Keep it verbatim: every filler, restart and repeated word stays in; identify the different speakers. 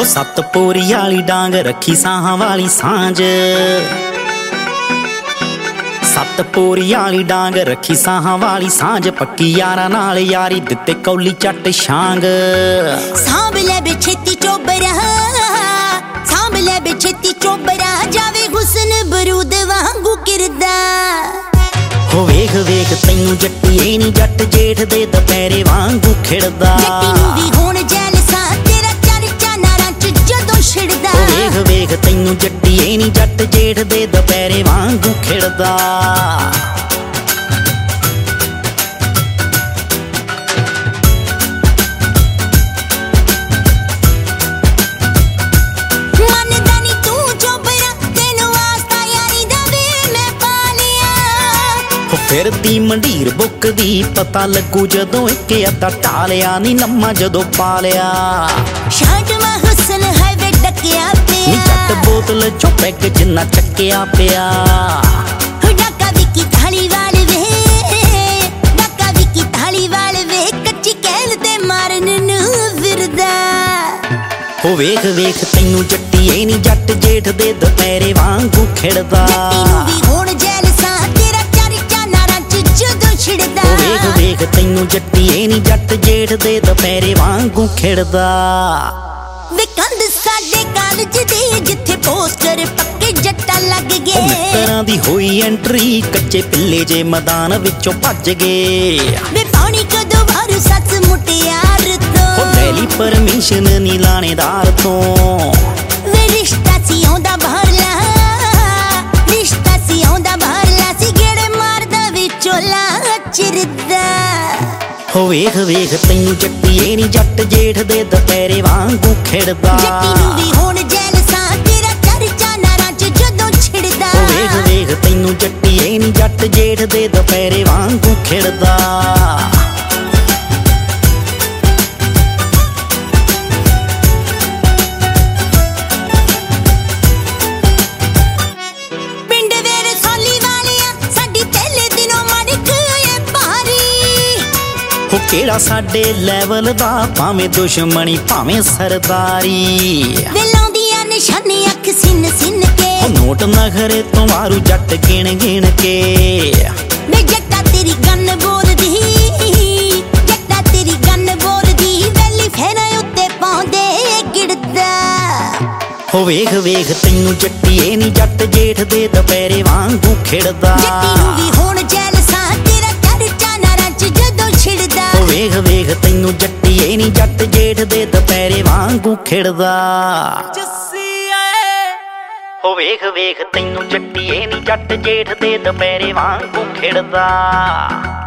Speaker 1: हो सतपोरी वाली डांग रखी साहां वाली सांझ, सतपोरी वाली डांग रखी साहां वाली सांझ, पक्की यारां नाल यारी दिते कौली चट छांग।
Speaker 2: सांभ ले बे छेती चोबरा, सांभ ले बे छेती चोबरा, जावे हुस्न बरूद वांगू किरदा।
Speaker 1: हो वेख वेख तैनू जट्टीए नी जट जेठ दे दुपहरे वांगू खिड़दा।
Speaker 2: जट्टी नूं वी होण जैलसा तेरा चर्चा नारां च जदों छिड़दा।
Speaker 1: हो वेख वेख तैनू जट्टीए नी जट जेठ दे दुपहरे वांगू खिड़दा। फिरदी मंडीर बुकदी पता लगू जदों एक अद्धा टालिया नी लम्मा जदों पालिया।
Speaker 2: शांटवा हुस्न है वे डकिया पिया,
Speaker 1: नी जट बोतल चो पैग जिन्ना चक्किया पिया।
Speaker 2: डाका विकी थाली वाल वे, डाका विकी थाली वाल वे, कच्ची कैल ते मारन नू फिरदा।
Speaker 1: हो वेख वेख तैनू जट्टीए नी जट जेठ दे दुपहरे वांगू खिड़दा।
Speaker 2: जट्टी नू वी होण जैलसा तेरा चर्चा नारां च जदों छिड़दा।
Speaker 1: हो वेख वेख तैनू जट्टीए नी जट जेठ दे दुपहरे वांगू खिड़दा।
Speaker 2: वे कंध साडे कालज दी जिथे पोस्टर पक्के जट्टा लग गए।
Speaker 1: मित्तरां दी होई एंट्री कच्चे पिल्ले जे मैदान विचों भज गए।
Speaker 2: वे पानी कदों वारू सस मुटियार तो,
Speaker 1: हो डेली परमिशन नी लाणेदार तो।
Speaker 2: वे रिश्ता सी आउंदा बाहरला, रिश्ता सी आउंदा बाहरला, सी गेड़े मारदा विचोला चिरदा।
Speaker 1: हो वेख वेख तैनू जट्टीए नी जट जेठ दे दुपहरे वांगू खिड़दा।
Speaker 2: जट्टी नू वी होण जैलसा तेरा चर्चा नारां च जदों छिड़दा।
Speaker 1: हो वेख वेख तैनू जट्टीए नी जट जेठ दे दुपहरे वांगू खिड़दा। हो केड़ा साडे लैवल दा भावें दुश्मनी भावें सरदारी।
Speaker 2: वे लाउंदियां निशाने अख सिन सिन के,
Speaker 1: हो नोट नखरे तो मारू जट गिण गिण के।
Speaker 2: वे जट्टा तेरी गन बोलदी, जट्टा तेरी गन बोलदी, वैली फेरा उत्ते पाउंदे गिड़दा।
Speaker 1: हो वेख वेख तैनू जट्टीए नी जट जेठ दे दुपहरे वांगू खिड़दा।
Speaker 2: जट्टी नू वी होण जैलसा तेरा चर्चा नारां च जदों छिड़दा।
Speaker 1: हो वेख वेख तैनू जट्टीए नी जट जेठ दे दुपहरे वांगू खिड़दा। हो वेख वेख तैनू जट्टीए नी जट जेठ दे दुपहरे वांगू खिड़दा।